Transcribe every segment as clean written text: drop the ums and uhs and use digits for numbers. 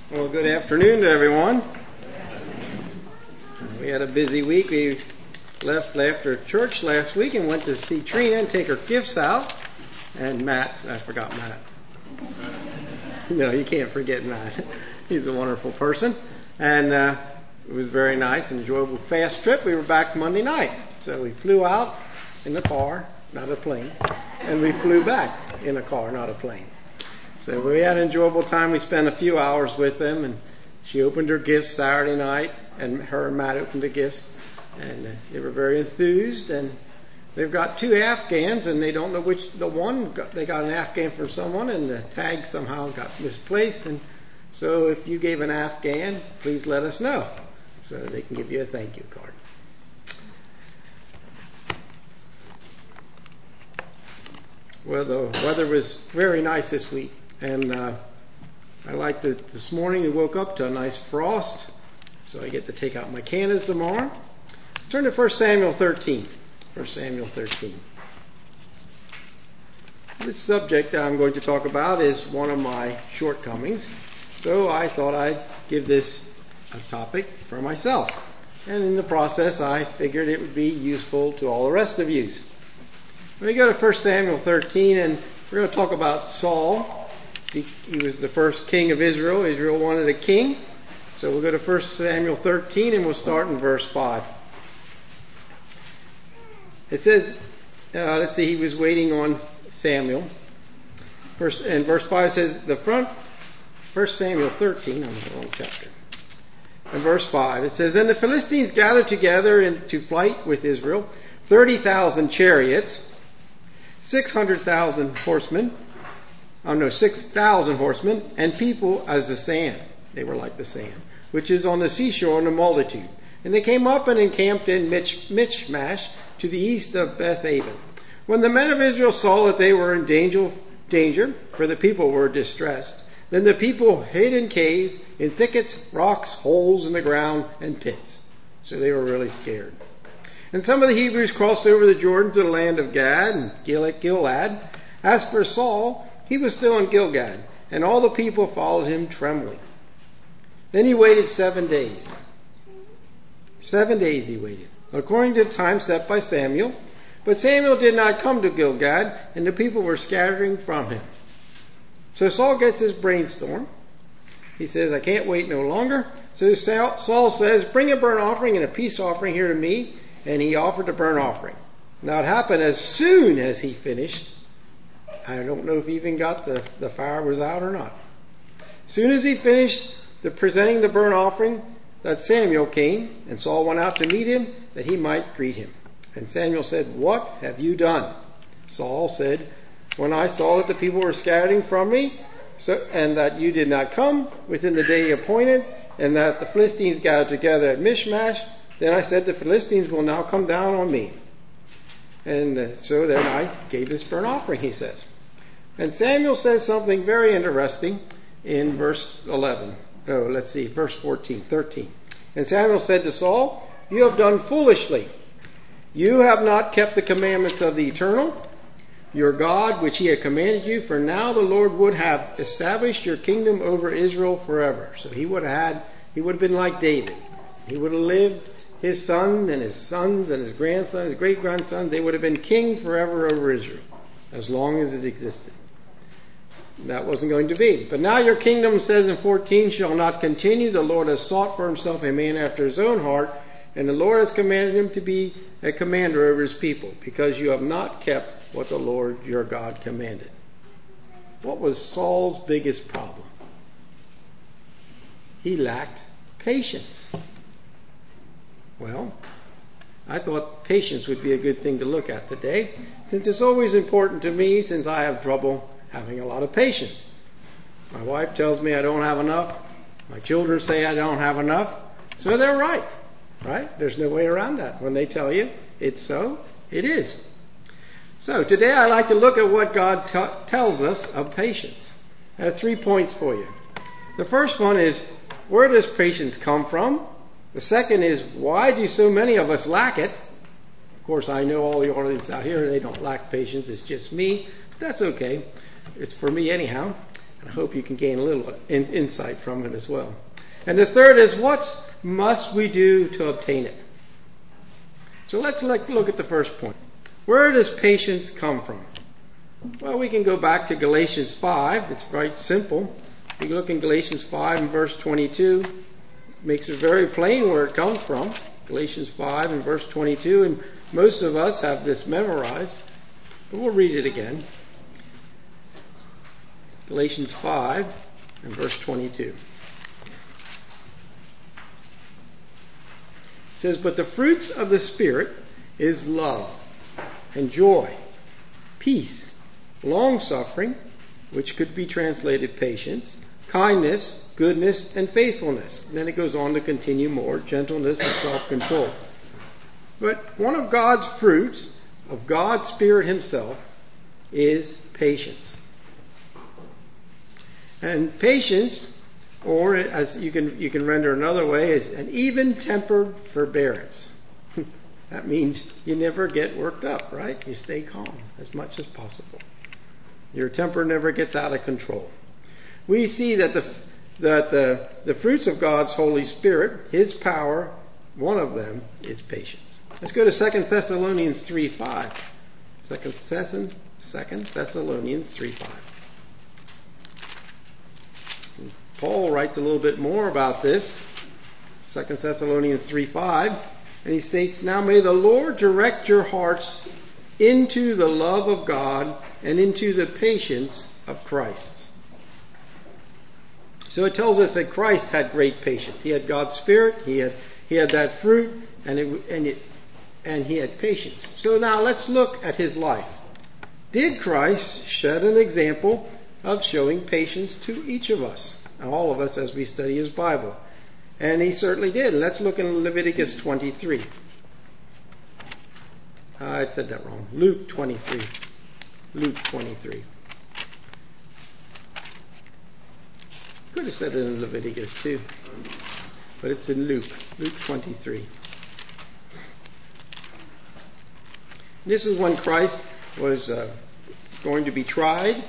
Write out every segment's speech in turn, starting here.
Well, good afternoon to everyone. We had a busy week. We left after church last week and went to see Trina and take her gifts out. And I forgot Matt. No, you can't forget Matt. He's a wonderful person. And it was very nice, enjoyable, fast trip. We were back Monday night. So we flew out in the car, not a plane. And we flew back in a car, not a plane. So we had an enjoyable time. We spent a few hours with them, and she opened her gifts Saturday night, and her and Matt opened the gifts, and they were very enthused. And they've got 2 Afghans, and they don't know which the one. They got an Afghan from someone, and the tag somehow got misplaced. And so if you gave an Afghan, please let us know so they can give you a thank you card. Well, the weather was very nice this week. And I liked it this morning. We woke up to a nice frost, so I get to take out my candles tomorrow. Turn to 1 Samuel 13. 1 Samuel 13. This subject I'm going to talk about is one of my shortcomings, so I thought I'd give this a topic for myself. And in the process, I figured it would be useful to all the rest of you. We go to 1 Samuel 13, and we're going to talk about Saul. He was the first king of Israel. Israel wanted a king. So we'll go to 1 Samuel 13 and we'll start in verse 5. It says, he was waiting on Samuel. And verse 5 says, 1 Samuel 13, I'm in the wrong chapter. In verse 5, it says, Then the Philistines gathered together into fight with Israel, 30,000 chariots, 600,000 horsemen, 6,000 horsemen, and people as the sand. They were like the sand, which is on the seashore in a multitude. And they came up and encamped in Michmash to the east of Beth-aven. When the men of Israel saw that they were in danger, for the people were distressed, then the people hid in caves, in thickets, rocks, holes in the ground, and pits. So they were really scared. And some of the Hebrews crossed over the Jordan to the land of Gad and Gilead. As for Saul, he was still in Gilgad, and all the people followed him trembling. Then he waited 7 days. 7 days he waited, according to the time set by Samuel. But Samuel did not come to Gilgad, and the people were scattering from him. So Saul gets his brainstorm. He says, I can't wait no longer. So Saul says, bring a burnt offering and a peace offering here to me. And he offered a burnt offering. Now it happened as soon as he finished. I don't know if he even got the fire was out or not. As soon as he finished presenting the burnt offering, that Samuel came, and Saul went out to meet him, that he might greet him. And Samuel said, What have you done? Saul said, When I saw that the people were scattering from me, and that you did not come within the day appointed, and that the Philistines gathered together at Michmash, then I said, the Philistines will now come down on me. And so then I gave this burnt offering, he says. And Samuel says something very interesting in verse 13. And Samuel said to Saul, You have done foolishly. You have not kept the commandments of the Eternal, your God, which he had commanded you, for now the Lord would have established your kingdom over Israel forever. So he would have been like David. He would have lived, his son and his sons and his grandsons, his great-grandsons, they would have been king forever over Israel, as long as it existed. That wasn't going to be. But now your kingdom, says in 14, shall not continue. The Lord has sought for himself a man after his own heart, and the Lord has commanded him to be a commander over his people, because you have not kept what the Lord your God commanded. What was Saul's biggest problem? He lacked patience. Well, I thought patience would be a good thing to look at today, since it's always important to me, since I have trouble having a lot of patience. My wife tells me I don't have enough. My children say I don't have enough. So they're right? There's no way around that. When they tell you it's so, it is. So today I'd like to look at what God tells us of patience. I have 3 points for you. The first one is, where does patience come from? The second is, why do so many of us lack it? Of course, I know all the audience out here, they don't lack patience. It's just me. That's okay. It's for me anyhow. I hope you can gain a little insight from it as well. And the third is, what must we do to obtain it? So let's look at the first point. Where does patience come from? Well, we can go back to Galatians 5. It's quite simple. If you look in Galatians 5 and verse 22, it makes it very plain where it comes from. Galatians 5 and verse 22, and most of us have this memorized, but we'll read it again. Galatians 5 and verse 22. It says, "But the fruits of the Spirit is love and joy, peace, long-suffering," which could be translated patience, "kindness, goodness, and faithfulness." And then it goes on to continue more, gentleness and self-control. But one of God's fruits, of God's Spirit Himself, is patience. And patience, or as you can render another way, is an even-tempered forbearance. That means you never get worked up, right? You stay calm as much as possible. Your temper never gets out of control. We see that the fruits of God's Holy Spirit, His power, one of them is patience. Let's go to 2 Thessalonians 3:5. 2 Thessalonians 3:5. Paul writes a little bit more about this. 2 Thessalonians 3:5. And he states, "Now may the Lord direct your hearts into the love of God and into the patience of Christ." So it tells us that Christ had great patience. He had God's Spirit, he had that fruit, and he had patience. So now let's look at his life. Did Christ set an example of showing patience to each of us, all of us, as we study his Bible? And he certainly did. Let's look in Leviticus 23. I said that wrong. Luke 23. Luke 23. Could have said it in Leviticus too, but it's in Luke. Luke 23. This is when Christ was going to be tried.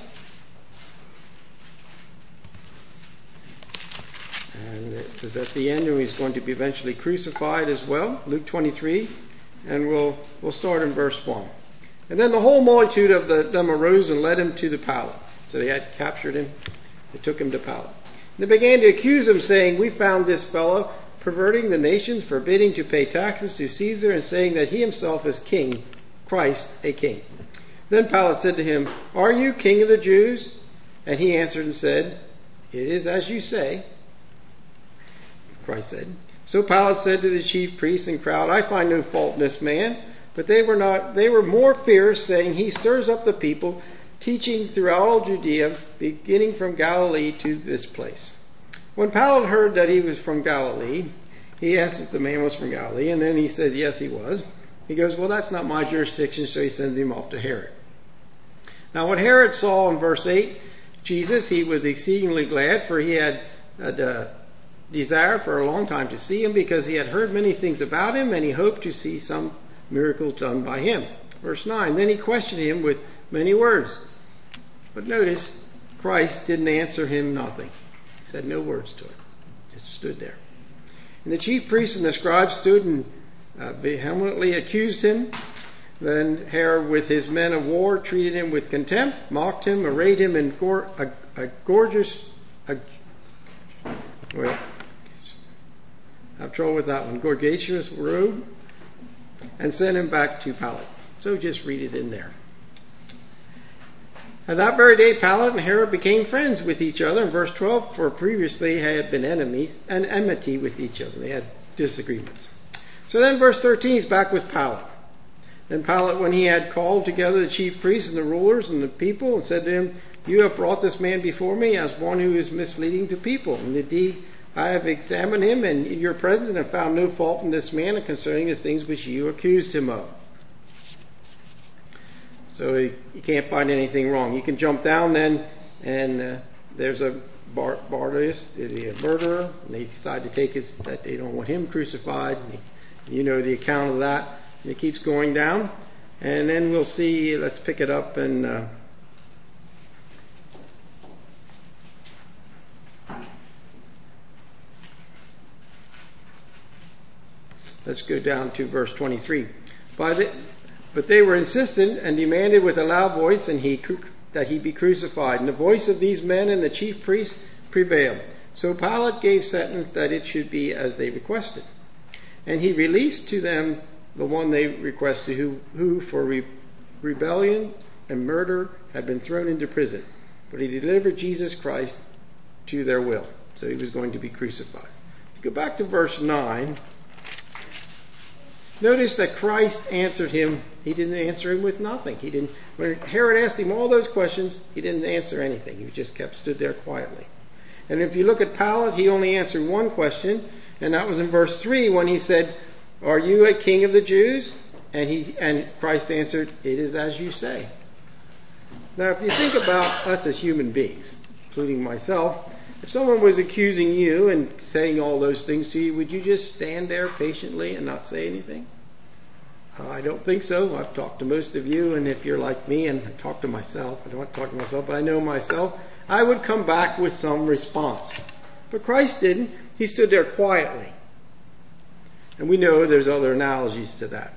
And it was at the end when he was going to be eventually crucified as well. Luke 23. And we'll start in verse 1. "And then the whole multitude of them arose and led him to the Pilate." So they had captured him. They took him to Pilate. And they began to accuse him, saying, "We found this fellow perverting the nations, forbidding to pay taxes to Caesar, and saying that he himself is king, Christ a king." Then Pilate said to him, "Are you king of the Jews?" And he answered and said, "It is as you say." Christ said. So Pilate said to the chief priests and crowd, "I find no fault in this man." But they were more fierce, saying, "He stirs up the people, teaching throughout all Judea, beginning from Galilee to this place." When Pilate heard that he was from Galilee, he asked if the man was from Galilee, and then he says, yes, he was. He goes, "Well, that's not my jurisdiction," so he sends him off to Herod. Now when Herod saw in verse 8 Jesus, he was exceedingly glad, for he had desired for a long time to see him, because he had heard many things about him, and he hoped to see some miracles done by him. Verse 9, "Then he questioned him with many words." But notice, Christ didn't answer him nothing. He said no words to it. Just stood there. And the chief priests and the scribes stood and vehemently accused him. Then Herod, with his men of war, treated him with contempt, mocked him, arrayed him in I have trouble with that one. Gorgeous robe, and sent him back to Pilate. So just read it in there. And that very day, Pilate and Herod became friends with each other. In verse 12, for previously they had been enemies and enmity with each other. They had disagreements. So then verse 13 is back with Pilate. Then Pilate, when he had called together the chief priests and the rulers and the people, and said to him, "You have brought this man before me as one who is misleading the people. And indeed, I have examined him in your presence and found no fault in this man concerning the things which you accused him of." So you can't find anything wrong. You can jump down then, and there's a Barabbas, the murderer, and they decide to take that they don't want him crucified. You know the account of that. And it keeps going down, and then we'll see. Let's pick it up in Let's go down to verse 23. But they were insistent and demanded with a loud voice that he be crucified. And the voice of these men and the chief priests prevailed. So Pilate gave sentence that it should be as they requested. And he released to them the one they requested, who for rebellion and murder had been thrown into prison. But he delivered Jesus Christ to their will. So he was going to be crucified. Go back to verse 9. Notice that Christ answered him. He didn't answer him with nothing. When Herod asked him all those questions, he didn't answer anything. He just stood there quietly. And if you look at Pilate, he only answered one question, and that was in verse 3 when he said, "Are you a king of the Jews?" And Christ answered, "It is as you say." Now, if you think about us as human beings, including myself, if someone was accusing you and saying all those things to you, would you just stand there patiently and not say anything? I don't think so. I've talked to most of you, and if you're like me, and I talk to myself, I don't talk to myself, but I know myself, I would come back with some response. But Christ didn't. He stood there quietly. And we know there's other analogies to that.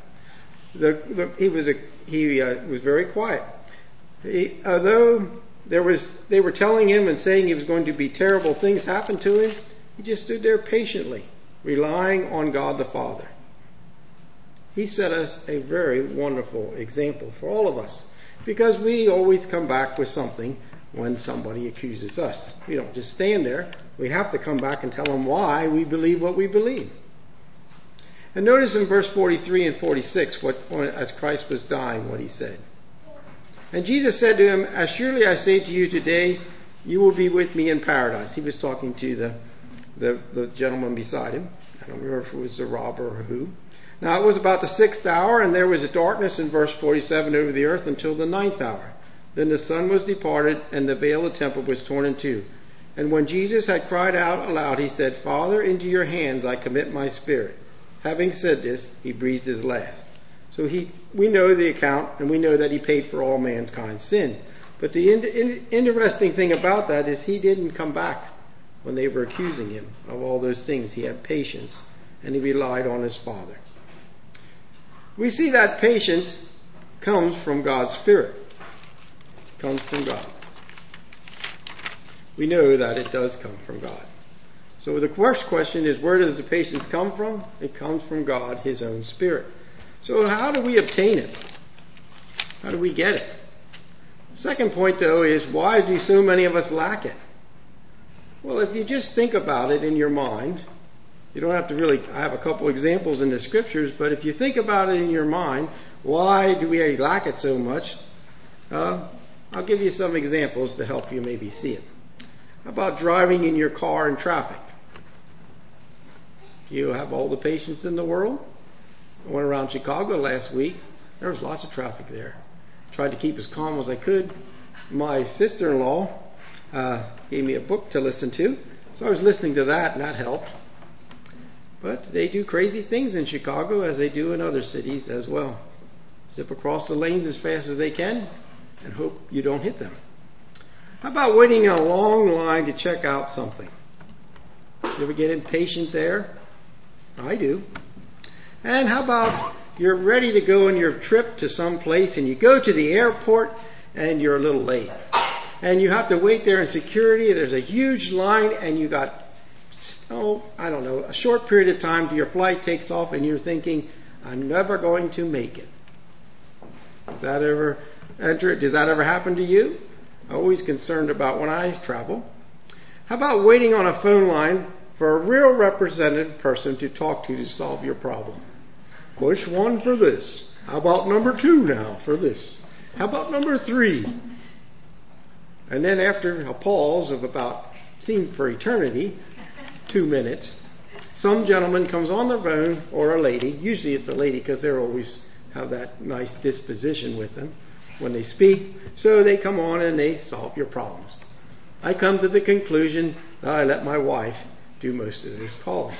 He was very quiet. Although they were telling him and saying he was going to be terrible things happen to him, he just stood there patiently, relying on God the Father. He set us a very wonderful example for all of us, because we always come back with something when somebody accuses us. We don't just stand there. We have to come back and tell them why we believe what we believe. And notice in verse 43 and 46, as Christ was dying, what he said. And Jesus said to him, "As surely I say to you today, you will be with me in paradise." He was talking to the gentleman beside him. I don't remember if it was the robber or who. Now it was about the 6th hour, and there was a darkness in verse 47 over the earth until the 9th hour. Then the sun was departed, and the veil of the temple was torn in two. And when Jesus had cried out aloud, he said, "Father, into your hands I commit my spirit." Having said this, he breathed his last. So we know the account, and we know that he paid for all mankind's sin. But the interesting thing about that is he didn't come back when they were accusing him of all those things. He had patience, and he relied on his Father. We see that patience comes from God's Spirit. It comes from God. We know that it does come from God. So the first question is, where does the patience come from? It comes from God, his own Spirit. So how do we obtain it? How do we get it? Second point, though, is why do so many of us lack it? Well, if you just think about it in your mind, you don't have to really, I have a couple examples in the scriptures, but if you think about it in your mind, why do we lack it so much? I'll give you some examples to help you maybe see it. How about driving in your car in traffic? You have all the patience in the world? I went around Chicago last week. There was lots of traffic there. Tried to keep as calm as I could. My sister-in-law gave me a book to listen to, so I was listening to that, and that helped. But they do crazy things in Chicago, as they do in other cities as well. Zip across the lanes as fast as they can and hope you don't hit them. How about waiting in a long line to check out something? You ever get impatient there? I do. And how about you're ready to go on your trip to some place, and you go to the airport and you're a little late. And you have to wait there in security. There's a huge line, and you got, a short period of time till your flight takes off, and you're thinking, I'm never going to make it. Does that ever happen to you? I'm always concerned about when I travel. How about waiting on a phone line for a real representative person to talk to solve your problem? Push 1 for this. How about number 2 now for this? How about number 3? And then after a pause of about, seemed for eternity, 2 minutes, some gentleman comes on the phone, or a lady. Usually it's a lady because they always have that nice disposition with them when they speak. So they come on and they solve your problems. I come to the conclusion that I let my wife do most of this calling.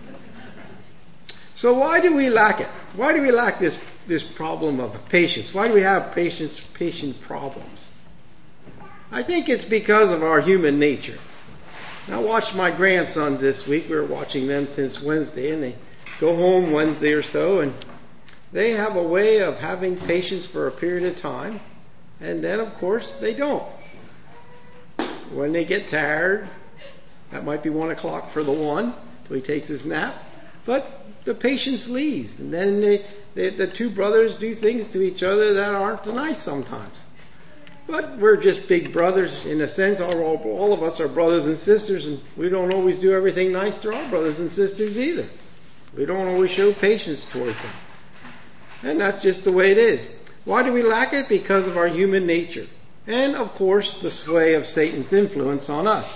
So why do we lack it? Why do we lack this problem of patience? Why do we have patient problems? I think it's because of our human nature. I watched my grandsons this week. We were watching them since Wednesday, and go home Wednesday or so, and they have a way of having patience for a period of time, and then of course they don't. When they get tired, that might be 1 o'clock for the one, till he takes his nap, but the patience leaves, and then the two brothers do things to each other that aren't nice sometimes. But we're just big brothers in a sense. All of us are brothers and sisters, and we don't always do everything nice to our brothers and sisters either. We don't always show patience towards them. And that's just the way it is. Why do we lack it? Because of our human nature. And of course, the sway of Satan's influence on us.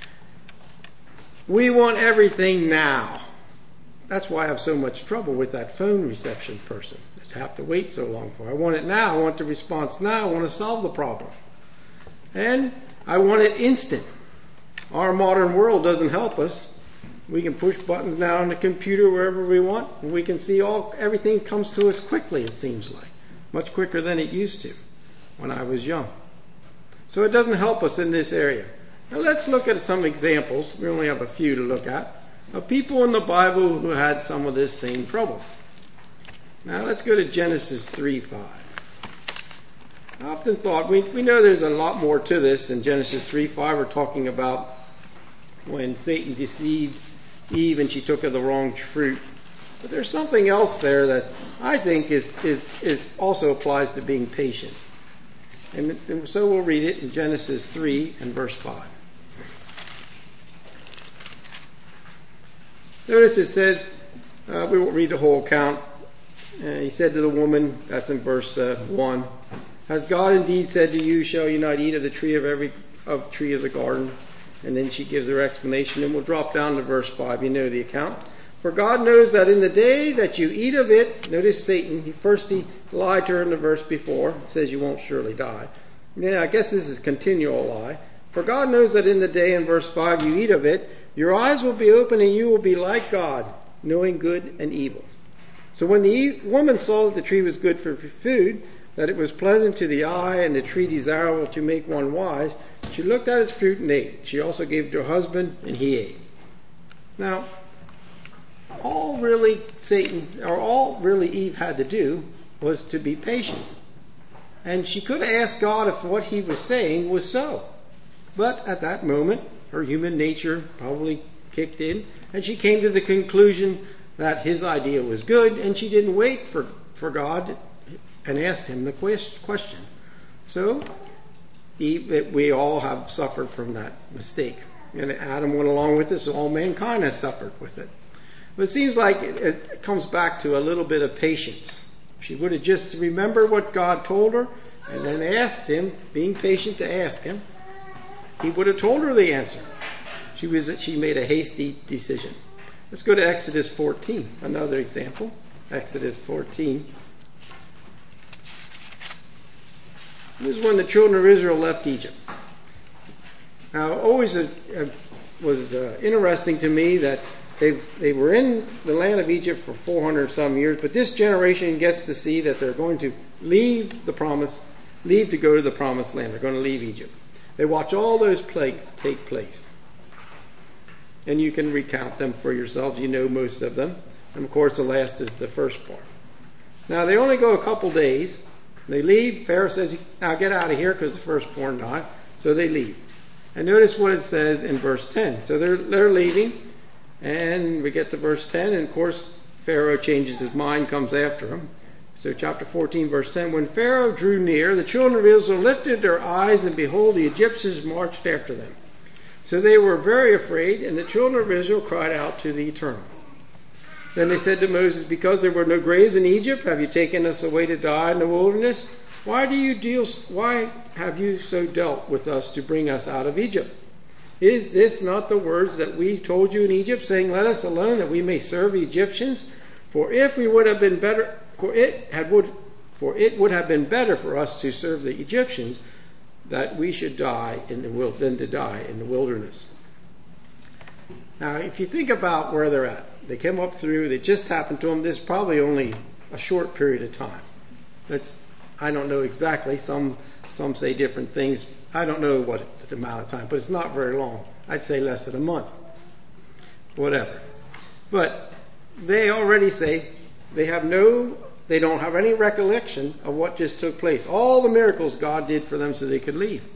We want everything now. That's why I have so much trouble with that phone reception person. I have to wait so long for. I want it now. I want the response now. I want to solve the problem. And I want it instant. Our modern world doesn't help us. We can push buttons now on the computer wherever we want, and we can see everything comes to us quickly, it seems like. Much quicker than it used to when I was young. So it doesn't help us in this area. Now let's look at some examples. We only have a few to look at, of people in the Bible who had some of this same trouble. Now let's go to Genesis 3:5. I often thought, we know there's a lot more to this in Genesis 3:5. We're talking about when Satan deceived Eve and she took of the wrong fruit. But there's something else there that I think is also applies to being patient. And so we'll read it in Genesis 3 and verse 5. Notice it says, we won't read the whole account. He said to the woman, that's in verse 1, has God indeed said to you, shall you not eat of the tree of tree of the garden? And then she gives her explanation, and we'll drop down to verse 5. You know the account. For God knows that in the day that you eat of it, notice Satan, he lied to her in the verse before. It says you won't surely die. Yeah, I guess this is continual lie. For God knows that in the day, in verse 5, you eat of it, your eyes will be open and you will be like God, knowing good and evil. So when the woman saw that the tree was good for food, that it was pleasant to the eye and the tree desirable to make one wise, she looked at its fruit and ate. She also gave it to her husband and he ate. Now, all really Eve had to do was to be patient. And she could have asked God if what he was saying was so. But at that moment, her human nature probably kicked in, and she came to the conclusion that his idea was good, and she didn't wait for God and asked him the question. So, we all have suffered from that mistake. And Adam went along with it, so all mankind has suffered with it. But it seems like it comes back to a little bit of patience. She would have just remembered what God told her, and then asked him, being patient to ask him, he would have told her the answer. She made a hasty decision. Let's go to Exodus 14, another example. Exodus 14. This is when the children of Israel left Egypt. Now, always was interesting to me that they were in the land of Egypt for 400 some years, but this generation gets to see that they're going to leave to go to the promised land. They're going to leave Egypt. They watch all those plagues take place. And you can recount them for yourselves. You know most of them. And of course the last is the first part. Now they only go a couple days. They leave. Pharaoh says, now get out of here because the firstborn died. So they leave. And notice what it says in verse 10. So they're leaving. And we get to verse 10. And of course Pharaoh changes his mind, comes after them. So chapter 14 verse 10. When Pharaoh drew near, the children of Israel lifted their eyes, and behold, the Egyptians marched after them. So they were very afraid, and the children of Israel cried out to the Eternal. Then they said to Moses, because there were no graves in Egypt, have you taken us away to die in the wilderness? Why have you so dealt with us to bring us out of Egypt? Is this not the words that we told you in Egypt, saying, let us alone that we may serve the Egyptians? For it would have been better for us to serve the Egyptians, that we should die than to die in the wilderness. Now, if you think about where they're at, they came up through, they just happened to them, this is probably only a short period of time. I don't know exactly, some say different things. I don't know what the amount of time, but it's not very long. I'd say less than a month. Whatever. But they already say they don't have any recollection of what just took place. All the miracles God did for them so they could leave.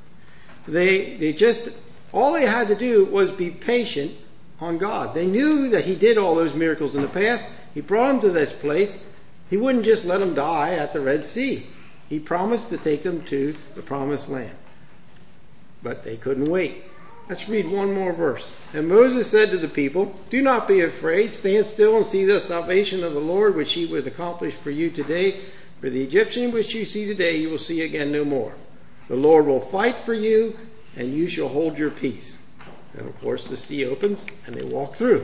All they had to do was be patient on God. They knew that He did all those miracles in the past. He brought them to this place. He wouldn't just let them die at the Red Sea. He promised to take them to the Promised Land. But they couldn't wait. Let's read one more verse. And Moses said to the people, "Do not be afraid. Stand still and see the salvation of the Lord, which He will accomplish for you today. For the Egyptian which you see today, you will see again no more. The Lord will fight for you, and you shall hold your peace." And of course the sea opens and they walk through.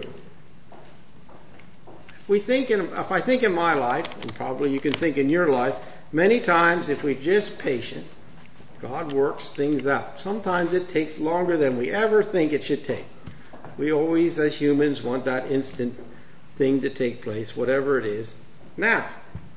If I think in my life, and probably you can think in your life, many times if we're just patient, God works things out. Sometimes it takes longer than we ever think it should take. We always, as humans, want that instant thing to take place, whatever it is. Now,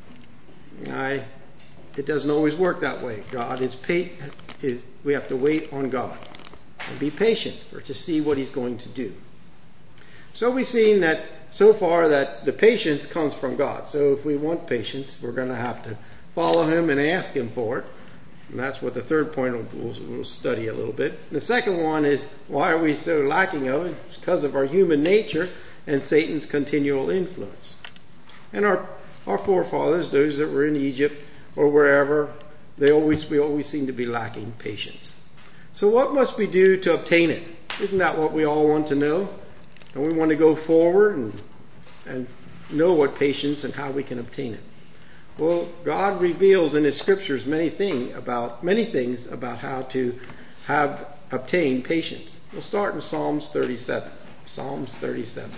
it doesn't always work that way. We have to wait on God and be patient to see what He's going to do. So we've seen that so far that the patience comes from God. So if we want patience, we're going to have to follow Him and ask Him for it. And that's what the third point we'll study a little bit. The second one is, why are we so lacking of it? It's because of our human nature and Satan's continual influence. And our forefathers, those that were in Egypt or wherever, we always seem to be lacking patience. So what must we do to obtain it? Isn't that what we all want to know? And we want to go forward and know what patience and how we can obtain it. Well, God reveals in His scriptures many things about how to obtain patience. We'll start in Psalms 37. Psalms 37.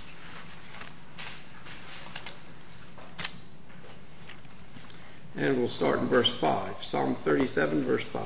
And we'll start in verse 5. Psalm 37, verse 5.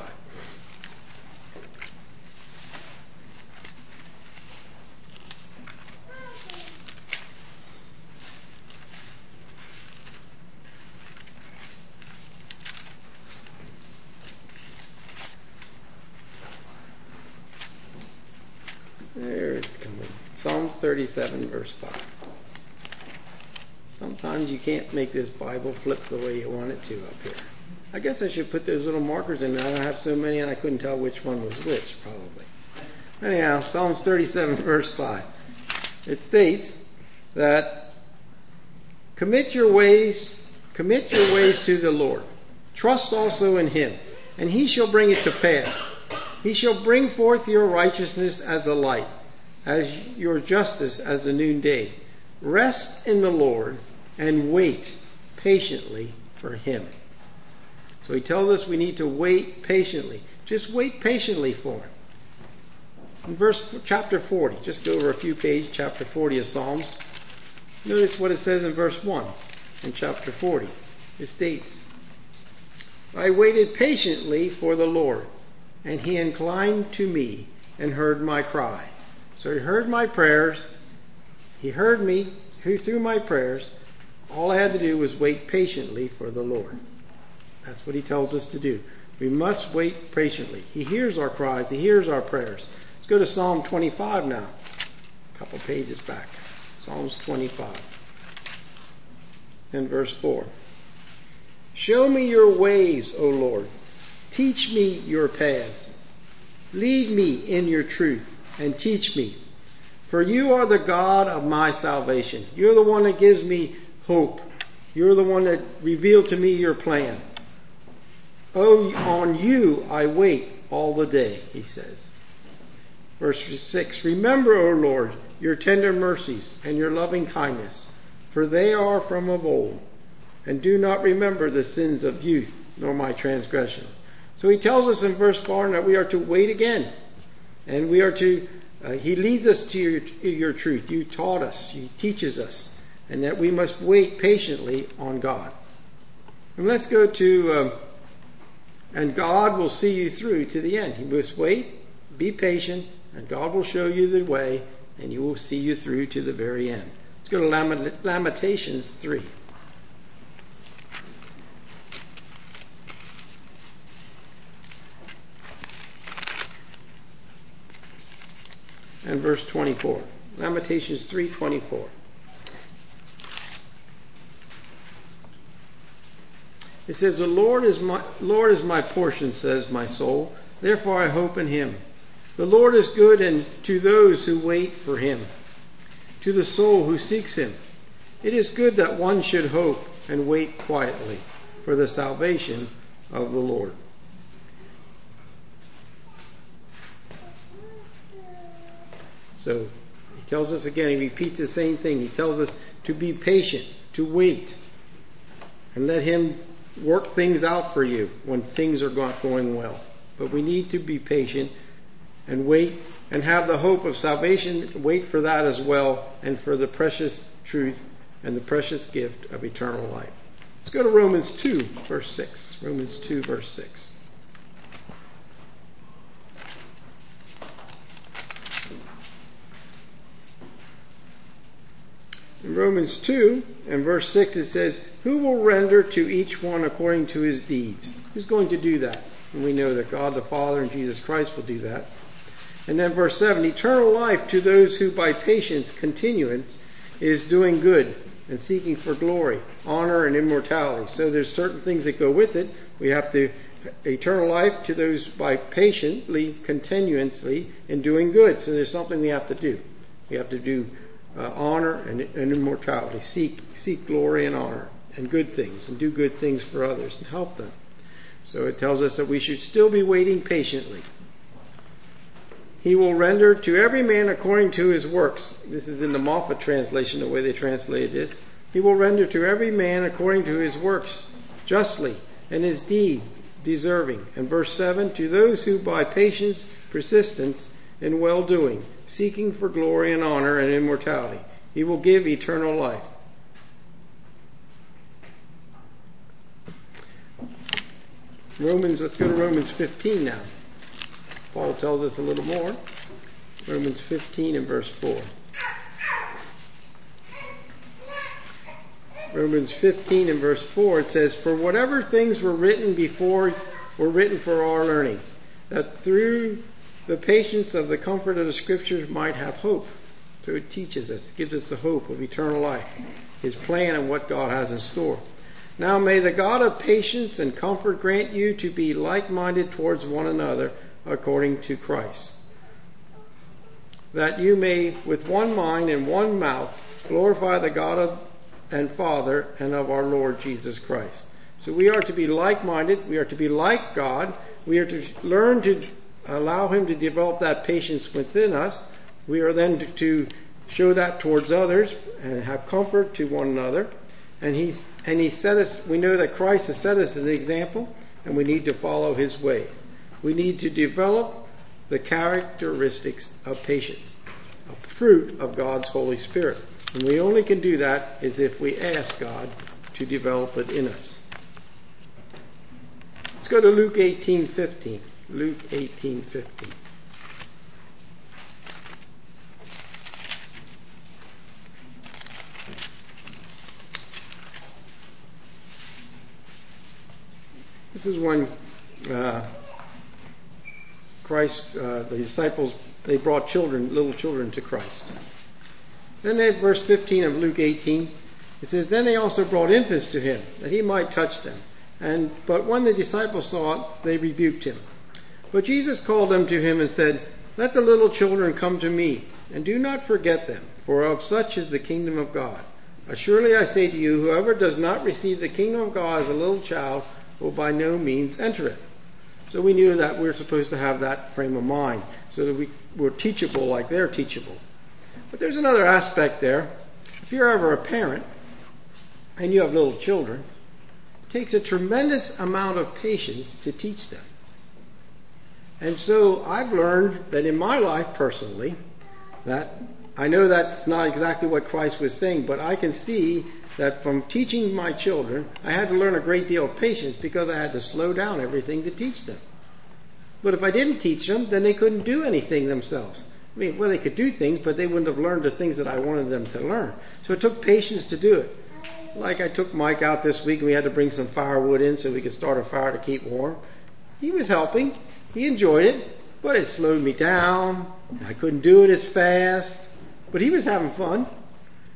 There it's coming. Psalms 37, verse 5. Sometimes you can't make this Bible flip the way you want it to up here. I guess I should put those little markers in there. I have so many and I couldn't tell which one was which, probably. Anyhow, Psalms 37, verse 5. It states that commit your ways to the Lord. Trust also in Him, and He shall bring it to pass. He shall bring forth your righteousness as the light, as your justice as the noonday. Rest in the Lord and wait patiently for Him. So He tells us we need to wait patiently. Just wait patiently for Him. In chapter 40, just go over a few pages, chapter 40 of Psalms. Notice what it says in verse 1 in chapter 40. It states, "I waited patiently for the Lord, and He inclined to me and heard my cry." So He heard my prayers. He heard me through my prayers. All I had to do was wait patiently for the Lord. That's what He tells us to do. We must wait patiently. He hears our cries. He hears our prayers. Let's go to Psalm 25 now. A couple pages back. Psalms 25. And verse 4. "Show me your ways, O Lord. Teach me your paths. Lead me in your truth and teach me. For you are the God of my salvation." You're the one that gives me hope. You're the one that revealed to me your plan. "Oh, on you I wait all the day," He says. Verse 6, "Remember, O Lord, your tender mercies and your loving kindness, for they are from of old. And do not remember the sins of youth, nor my transgressions." So He tells us in verse 4 that we are to wait again. And we are to, He leads us to your truth. You taught us, He teaches us. And that we must wait patiently on God. And let's go to, and God will see you through to the end. You must wait, be patient, and God will show you the way, and He will see you through to the very end. Let's go to Lamentations 3. And verse 24. Lamentations 3:24. It says, "The Lord is my portion," says my soul. "Therefore I hope in him. The Lord is good and to those who wait for him, to the soul who seeks him. It is good that one should hope and wait quietly for the salvation of the Lord." So he tells us again, he repeats the same thing. He tells us to be patient, to wait, and let him work things out for you when things are not going well. But we need to be patient and wait and have the hope of salvation. Wait for that as well, and for the precious truth and the precious gift of eternal life. Let's go to Romans 2, verse 6. Romans 2, verse 6. In Romans 2 and verse 6 it says, "Who will render to each one according to his deeds?" Who's going to do that? And we know that God the Father and Jesus Christ will do that. And then verse 7, "Eternal life to those who by patience, continuance, is doing good and seeking for glory, honor, and immortality." So there's certain things that go with it. We have to, eternal life to those by patiently, continuously, in doing good. So there's something we have to do. We have to do honor and immortality. Seek glory and honor and good things, and do good things for others and help them. So it tells us that we should still be waiting patiently. "He will render to every man according to his works." This is in the Moffat translation, the way they translated this. "He will render to every man according to his works justly, and his deeds deserving." And verse 7, "To those who by patience, persistence, and well-doing, seeking for glory and honor and immortality, he will give eternal life." Let's go to Romans 15 now. Paul tells us a little more. Romans 15 and verse 4. Romans 15 and verse 4, it says, "For whatever things were written before were written for our learning, that through the patience of the comfort of the Scriptures might have hope." So it teaches us, gives us the hope of eternal life, his plan and what God has in store. "Now may the God of patience and comfort grant you to be like-minded towards one another according to Christ, that you may with one mind and one mouth glorify the God and Father and of our Lord Jesus Christ." So we are to be like-minded. We are to be like God. We are to learn to allow him to develop that patience within us. We are then to show that towards others and have comfort to one another. And he set us, we know that Christ has set us as an example, and we need to follow his ways. We need to develop the characteristics of patience, a fruit of God's Holy Spirit. And we only can do that is if we ask God to develop it in us. Let's go to Luke 18:15. Luke 18:15. This is when Christ, the disciples, they brought little children to Christ. Then at verse 15 of Luke 18, it says, "Then they also brought infants to him, that he might touch them. But when the disciples saw it, they rebuked him. But Jesus called them to him and said, 'Let the little children come to me, and do not forget them, for of such is the kingdom of God. Surely I say to you, whoever does not receive the kingdom of God as a little child will by no means enter it.'" So we knew that we're supposed to have that frame of mind, so that we're teachable like they're teachable. But there's another aspect there. If you're ever a parent, and you have little children, it takes a tremendous amount of patience to teach them. And so I've learned that in my life personally, that I know that's not exactly what Christ was saying, but I can see that from teaching my children, I had to learn a great deal of patience because I had to slow down everything to teach them. But if I didn't teach them, then they couldn't do anything themselves. I mean, well, they could do things, but they wouldn't have learned the things that I wanted them to learn. So it took patience to do it. Like I took Mike out this week and we had to bring some firewood in so we could start a fire to keep warm. He was helping. He enjoyed it, but it slowed me down. I couldn't do it as fast, but he was having fun.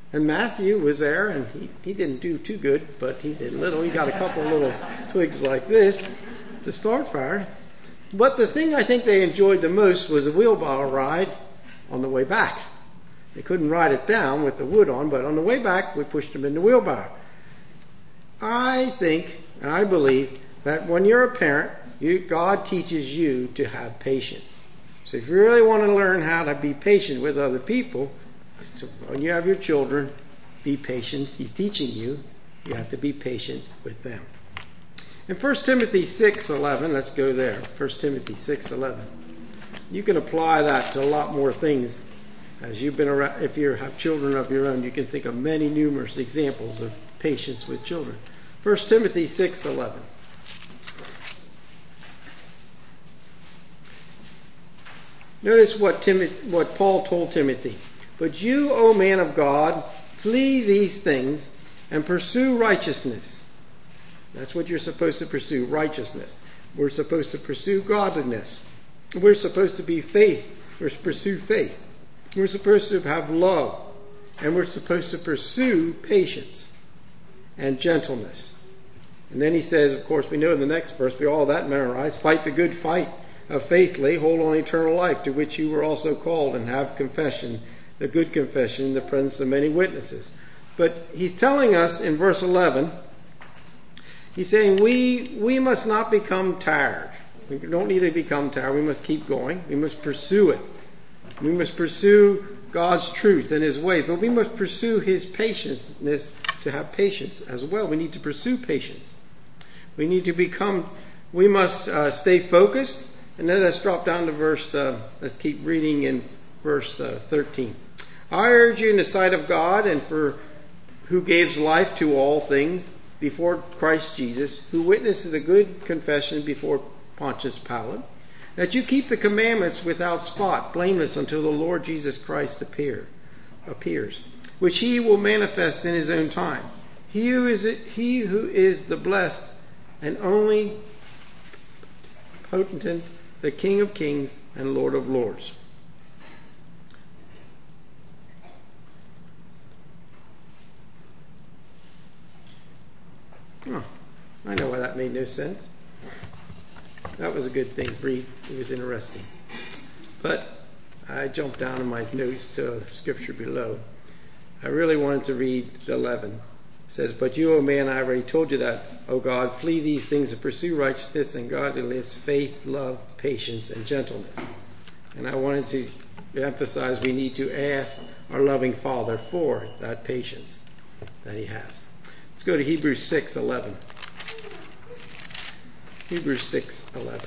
And Matthew was there, and he didn't do too good, but he did little. He got a couple of little twigs like this to start fire. But the thing I think they enjoyed the most was the wheelbarrow ride on the way back. They couldn't ride it down with the wood on, but on the way back, we pushed them in the wheelbarrow. I think, and I believe, that when you're a parent, God teaches you to have patience. So if you really want to learn how to be patient with other people, so when you have your children, be patient. He's teaching you. You have to be patient with them. In 1 Timothy 6:11, let's go there. 1 Timothy 6:11. You can apply that to a lot more things. As you've been around, if you have children of your own, you can think of many numerous examples of patience with children. 1 Timothy 6:11. Notice what Paul told Timothy. But you, O man of God, flee these things and pursue righteousness. That's what you're supposed to pursue, righteousness. We're supposed to pursue godliness. We're supposed to be faith. We're supposed to pursue faith. We're supposed to have love. And we're supposed to pursue patience and gentleness. And then he says, of course, we know in the next verse, we all that memorized, fight the good fight of faith, lay hold on eternal life, to which you were also called, and have confession, the good confession, in the presence of many witnesses. But he's telling us in verse 11, he's saying we must not become tired. We don't need to become tired. We must keep going. We must pursue it. We must pursue God's truth and His way. But we must pursue His patience, to have patience as well. We need to pursue patience. We must stay focused. And then let's drop down to let's keep reading in verse 13. I urge you in the sight of God and for who gives life to all things before Christ Jesus, who witnesses a good confession before Pontius Pilate, that you keep the commandments without spot, blameless until the Lord Jesus Christ appears, which He will manifest in His own time. He who is the blessed and only potentate, the King of kings and Lord of lords. Oh, I know why that made no sense. That was a good thing to read. It was interesting. But I jumped down in my notes to scripture below. I really wanted to read 11. It says, but you, O man, I already told you that, O God, flee these things and pursue righteousness and godliness, faith, love, patience, and gentleness. And I wanted to emphasize we need to ask our loving Father for that patience that He has. Let's go to Hebrews 6:11. Hebrews 6:11.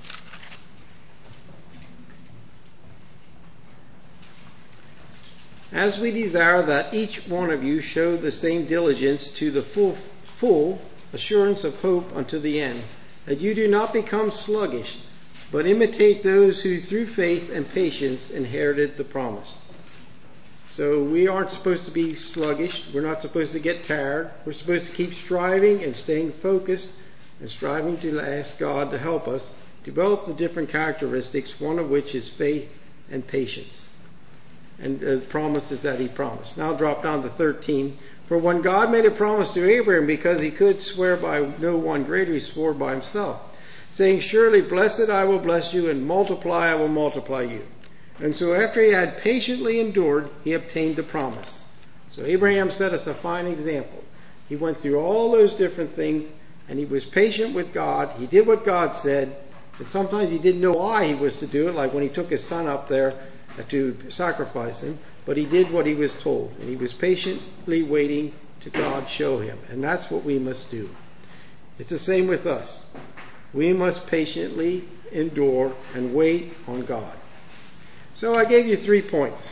As we desire that each one of you show the same diligence to the full assurance of hope unto the end, that you do not become sluggish, but imitate those who through faith and patience inherited the promise. So we aren't supposed to be sluggish. We're not supposed to get tired. We're supposed to keep striving and staying focused and striving to ask God to help us develop the different characteristics, one of which is faith and patience. And the promises that He promised. Now drop down to 13. For when God made a promise to Abraham, because He could swear by no one greater, He swore by Himself, saying, surely blessed I will bless you, and multiply I will multiply you. And so after he had patiently endured, he obtained the promise. So Abraham set us a fine example. He went through all those different things, and he was patient with God. He did what God said, and sometimes he didn't know why he was to do it, like when he took his son up there to sacrifice him, but he did what he was told, and he was patiently waiting to God show him. And that's what we must do. It's the same with us. We must patiently endure and wait on God. So I gave you 3 points.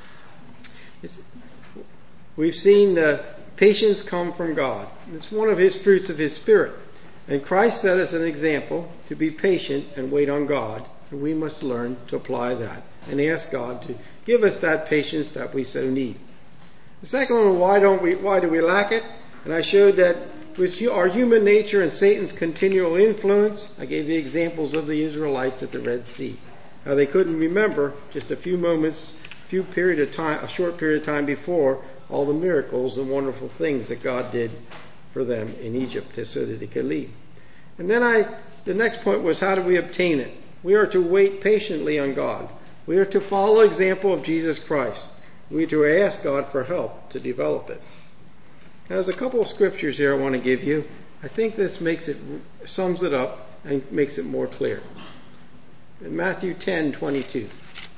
We've seen the patience come from God. It's one of His fruits of His Spirit. And Christ set us an example to be patient and wait on God. And we must learn to apply that and ask God to give us that patience that we so need. The second one, why do we lack it? And I showed that with our human nature and Satan's continual influence, I gave the examples of the Israelites at the Red Sea. How they couldn't remember just a short period of time before all the miracles and wonderful things that God did for them in Egypt so that they could leave. And then the next point was, how do we obtain it? We are to wait patiently on God. We are to follow the example of Jesus Christ. We are to ask God for help to develop it. Now, there's a couple of scriptures here I want to give you. I think this sums it up and makes it more clear. In Matthew 10:22.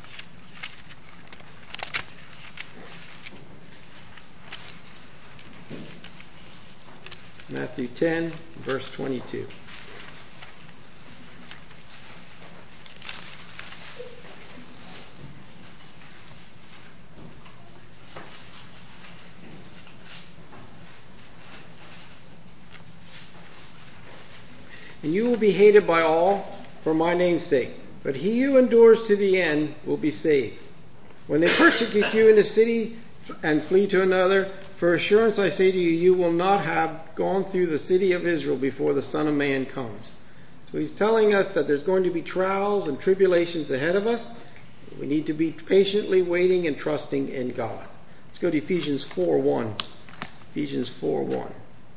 Matthew 10, verse 22. And you will be hated by all for my name's sake, but he who endures to the end will be saved. When they persecute you in a city and flee to another, for assurance I say to you, you will not have gone through the city of Israel before the Son of Man comes. So he's telling us that there's going to be trials and tribulations ahead of us. We need to be patiently waiting and trusting in God. Let's go to Ephesians 4:1. Ephesians 4:1.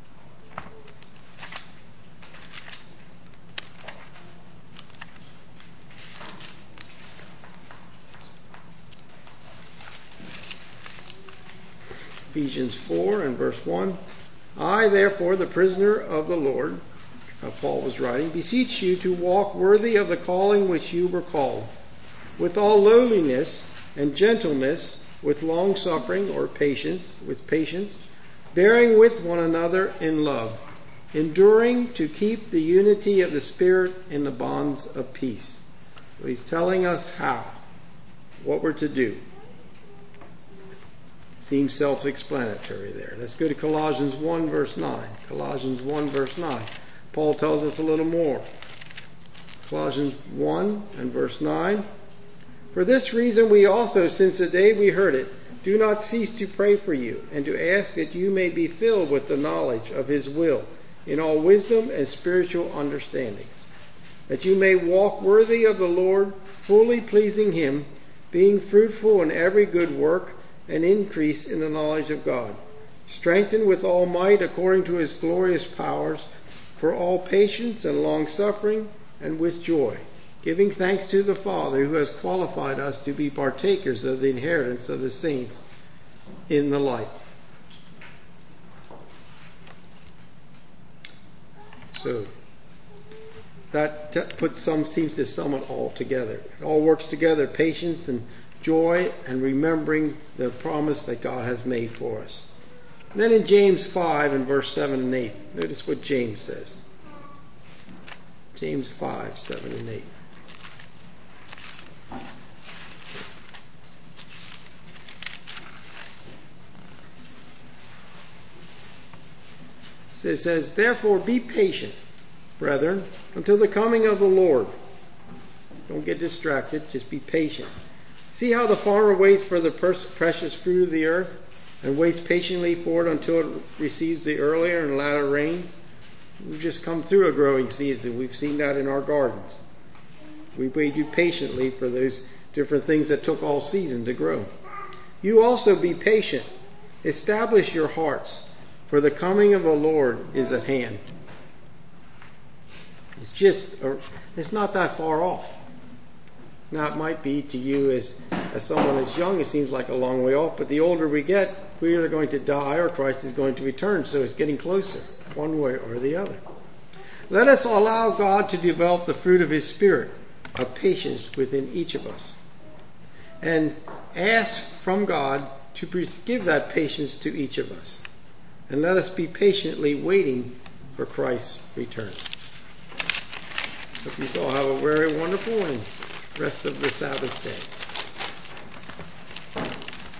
Ephesians 4 and verse 1. I, therefore, the prisoner of the Lord, Paul was writing, beseech you to walk worthy of the calling which you were called, with all lowliness and gentleness, with long suffering or patience, bearing with one another in love, enduring to keep the unity of the Spirit in the bonds of peace. So he's telling us what we're to do. Seems self-explanatory there. Let's go to Colossians 1 verse 9. Colossians 1 verse 9. Paul tells us a little more. Colossians 1 and verse 9. For this reason we also, since the day we heard it, do not cease to pray for you, and to ask that you may be filled with the knowledge of his will, in all wisdom and spiritual understandings, that you may walk worthy of the Lord, fully pleasing him, being fruitful in every good work, and increase in the knowledge of God, strengthened with all might according to his glorious powers, for all patience and long suffering, and with joy, giving thanks to the Father who has qualified us to be partakers of the inheritance of the saints in the light. So that seems to sum it all together. It all works together: patience and joy, and remembering the promise that God has made for us. And then in James 5 and verse 7 and 8, notice what James says. James 5, 7 and 8. It says, therefore be patient, brethren, until the coming of the Lord. Don't get distracted, just be patient. See how the farmer waits for the precious fruit of the earth, and waits patiently for it until it receives the earlier and latter rains. We've just come through a growing season. We've seen that in our gardens. We waited patiently for those different things that took all season to grow. You also be patient. Establish your hearts, for the coming of the Lord is at hand. It's not that far off. Now it might be to you as someone as young, it seems like a long way off, but the older we get, we are going to die or Christ is going to return, so it's getting closer, one way or the other. Let us allow God to develop the fruit of his Spirit of patience within each of us, and ask from God to give that patience to each of us. And let us be patiently waiting for Christ's return. Hope you all have a very wonderful and rest of the Sabbath day.